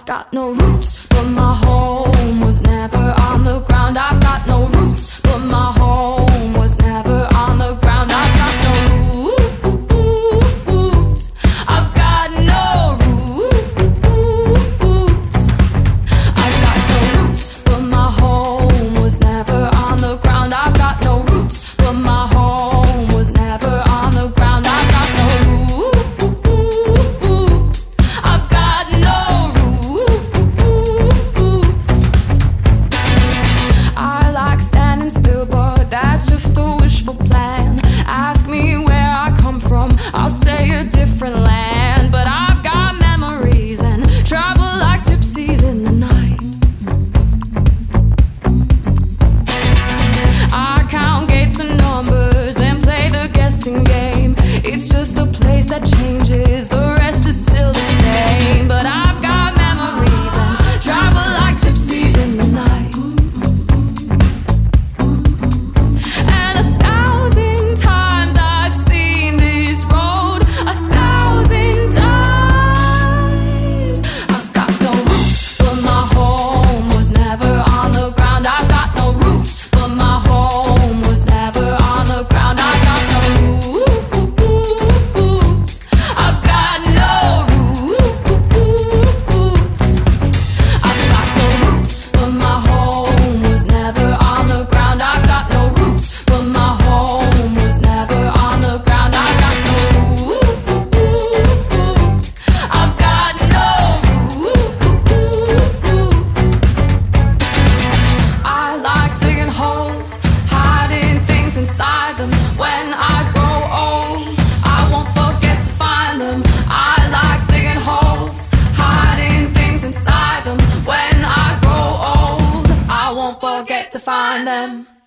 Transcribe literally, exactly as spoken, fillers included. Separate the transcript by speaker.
Speaker 1: got no roots, but my home was never on the ground. I've got no roots, but my home was never on the ground. I've got no roots. I've got no roots. I've got no roots, but my home was never on the ground. I've got no roots, but my home was never on the ground. I've got no roots. I've got no roots. I like standing still, but that's just a wishful plan. Ask me where I come from, I'll say a different land. But I've got memories and travel like gypsies in the night. I count gates and numbers, then play the guessing game. It's just the place that changes, the rest is still the same. But I've got memories and travel like gypsies in the night. And a thousand times I've seen this road, a thousand times. I've got no roots, but my home was never on the ground. I've got no roots, but my home was never on the ground. I've got no roots. I've got no roots. I've got no roots, but my home was never on the ground. I've got no roots, but my home was never on the ground. I've got no roots. I've got no roots. I like digging holes, hiding things inside them. When I grow old, I won't forget to find them. I like digging holes, hiding things inside them. When I grow old, I won't forget to find them.